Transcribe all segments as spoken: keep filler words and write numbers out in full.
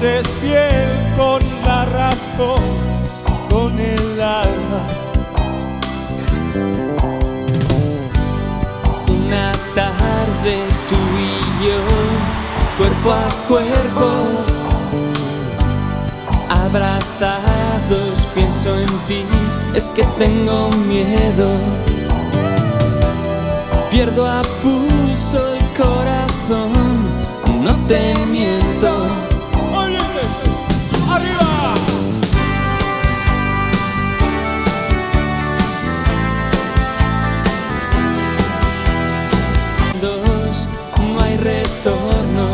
es fiel con la razón, con el alma. Una tarde tú y yo, cuerpo a cuerpo, abrazados, pienso en ti, es que tengo miedo. Pierdo a pulso el corazón, no te miento. ¡Arriba! Dos, no hay retorno.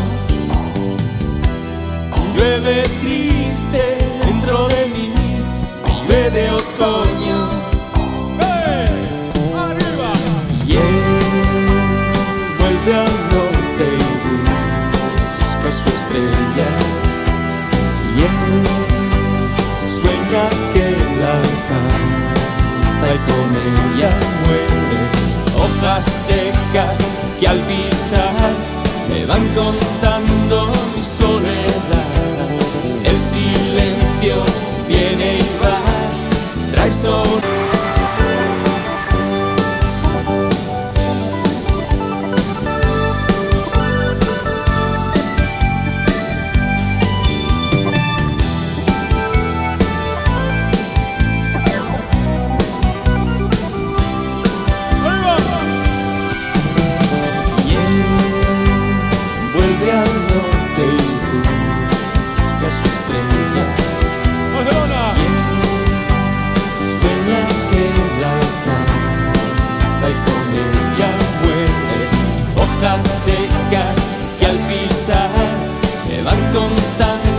Llueve triste dentro de mí, vive de otoño. ¡Hey! ¡Arriba! Y él Vuelve al norte y busca su estrella. y él Sueña que la alcanza y con ella muere. Hojas secas que al pisar me van contando mi soledad.